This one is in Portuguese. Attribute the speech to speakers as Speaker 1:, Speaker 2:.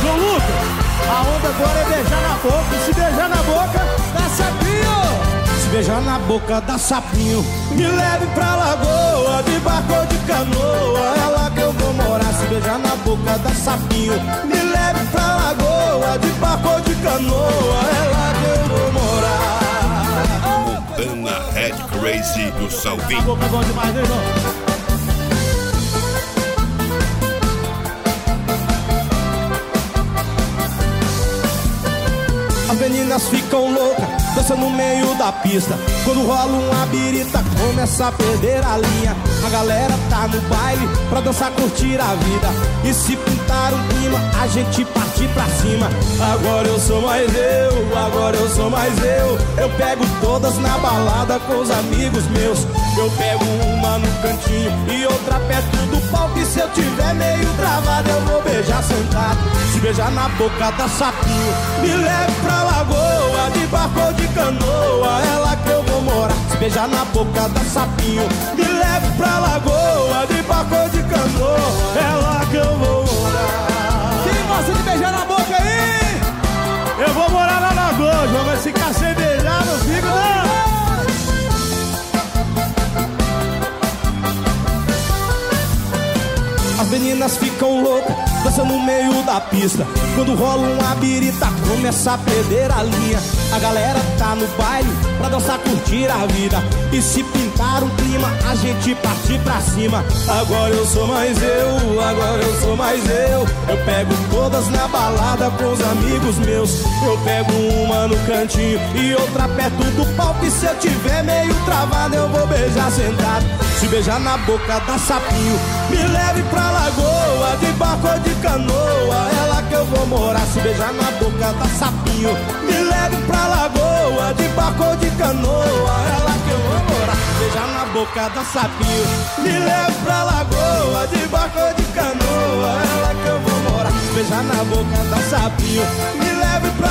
Speaker 1: João Lucas, a onda agora é beijar na boca. Se beijar na boca, dá sapinho. Se beijar na boca, dá sapinho. Me leve pra lagoa, de barco ou de canoa, é lá que eu vou morar. Se beijar na boca, dá sapinho. Me leve pra lagoa, de barco ou de canoa, é lá que eu vou morar.
Speaker 2: Montana Red Crazy do Salvinho.
Speaker 1: A boca é bom demais, né, irmão? As meninas ficam loucas, dançam no meio da pista. Quando rola uma birita, começa a perder a linha. A galera tá no baile pra dançar, curtir a vida. E se pintar um clima, a gente parte pra cima. Agora eu sou mais eu, agora eu sou mais eu. Eu pego todas na balada com os amigos meus. Eu pego uma no cantinho e outra perto do palco. E se eu tiver meio travado, eu vou beijar sentado. Se beijar na boca, dá sapinho. Me leve pra lagoa, de barco ou de canoa, é lá que eu vou morar. Se beijar na boca, dá sapinho. Me leve pra lagoa, de barco ou de canoa, é lá que eu vou morar. Quem gosta de beijar na boca aí? Eu vou morar na lagoa, João. Vai ficar sem beijar, não fico não. As meninas ficam loucas, dançam no meio da pista. Quando rola uma birita, começa a perder a linha. A galera tá no baile pra dançar, curtir a vida. E se pintar um clima, a gente parte pra cima. Agora eu sou mais eu, agora eu sou mais eu. Eu pego todas na balada com os amigos meus. Eu pego uma no cantinho e outra perto do palco. E se eu tiver meio travado, eu vou beijar sentado. Se beijar na boca, dá sapinho. Me leve pra lagoa, de barco ou de canoa, é lá que eu vou morar. Se beijar na boca, dá sapinho. Me leve pra lagoa, de barco ou de canoa, é lá que eu vou morar. Se beijar na boca, dá sapinho. Me leve pra lagoa, de barco ou de canoa, é lá que eu vou morar. Se beijar na boca, dá sapinho. Me leve pra